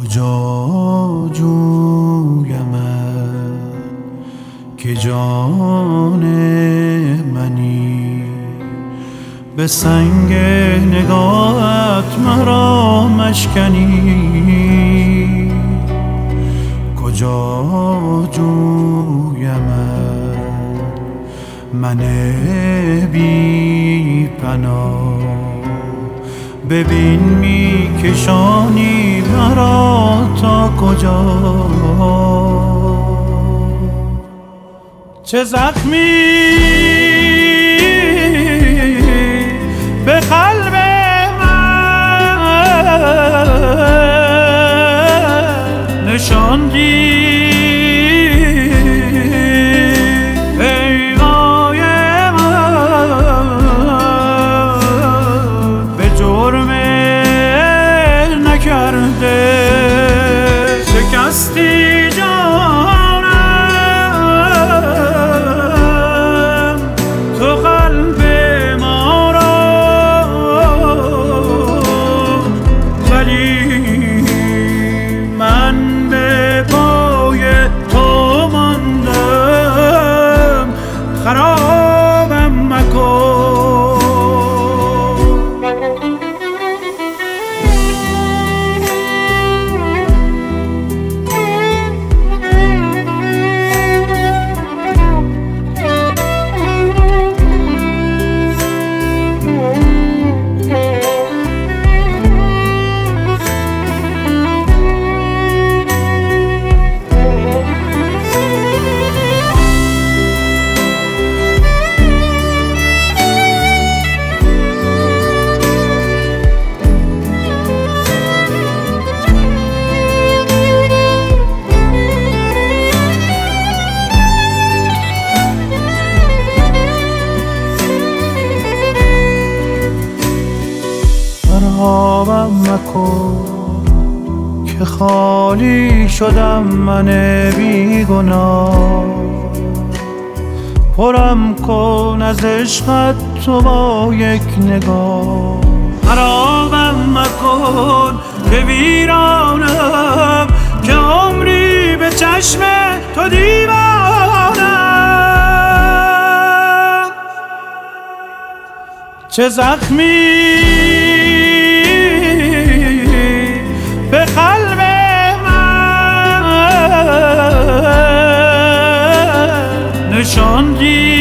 کجا جویم که جان منی، به سنگ نگاهت مرا مشکنی. کجا جویم من بی پناه، ببین می کشانی مرا تا کجا. چه زخمی به قلب من نشاندی، پیغای من به جرم نکرده. شکستی جانم تو قلب ما را، ولی من به پای تو ماندم. خرابم مکن. خرابم مکن که خالی شدم من بیگناه. پرم کن از عشقت تو با یک نگاه. خرابم مکن که ویرانم، که عمری به چشم تو دیوانم. چه زخمی به قلب من نشاندی،